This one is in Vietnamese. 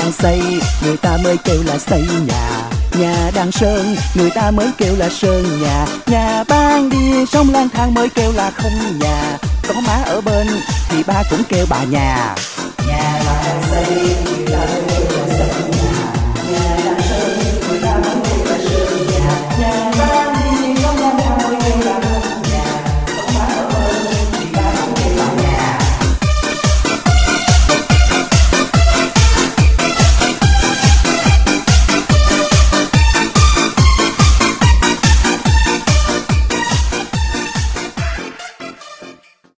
đang xây, người ta mới kêu là xây nhà. Nhà đang sơn, người ta mới kêu là sơn nhà. Nhà ban đi sống lang thang mới kêu là không nhà. Có má ở bên thì ba cũng kêu bà nhà. Nhà xây người ta